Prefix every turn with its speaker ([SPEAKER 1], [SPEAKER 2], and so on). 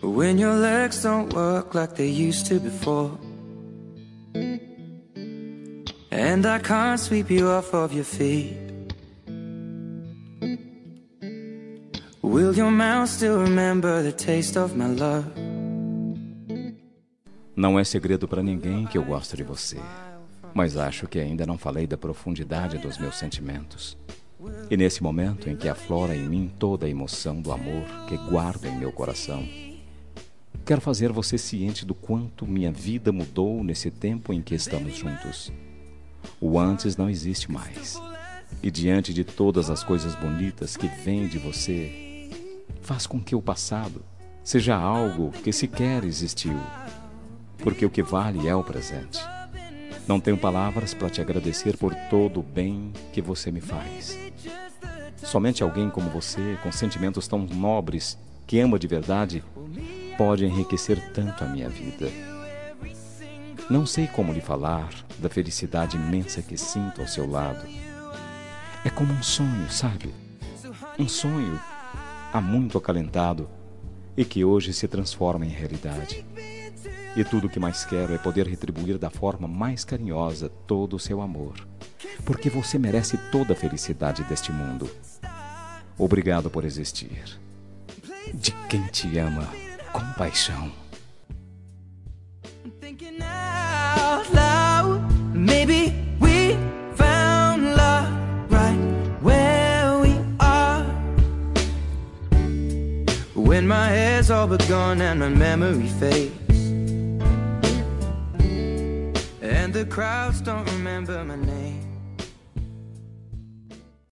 [SPEAKER 1] When your legs don't work like they used to before, and I can't sweep you off of your feet, will your mouth still remember the taste of my love?
[SPEAKER 2] Não é segredo para ninguém que eu gosto de você, mas acho que ainda não falei da profundidade dos meus sentimentos. E nesse momento em que aflora em mim toda a emoção do amor que guardo em meu coração, quero fazer você ciente do quanto minha vida mudou nesse tempo em que estamos juntos. O antes não existe mais. E diante de todas as coisas bonitas que vêm de você, faz com que o passado seja algo que sequer existiu. Porque o que vale é o presente. Não tenho palavras para te agradecer por todo o bem que você me faz. Somente alguém como você, com sentimentos tão nobres, que ama de verdade, pode enriquecer tanto a minha vida. Não sei como lhe falar da felicidade imensa que sinto ao seu lado. É como um sonho, sabe? Um sonho há muito acalentado e que hoje se transforma em realidade. E tudo o que mais quero é poder retribuir da forma mais carinhosa todo o seu amor, porque você merece toda a felicidade deste mundo. Obrigado por existir. De quem te ama com paixão.
[SPEAKER 1] Maybe we found love right where we are. When my hair's all but gone and my memory fades, and the crowds don't remember my name.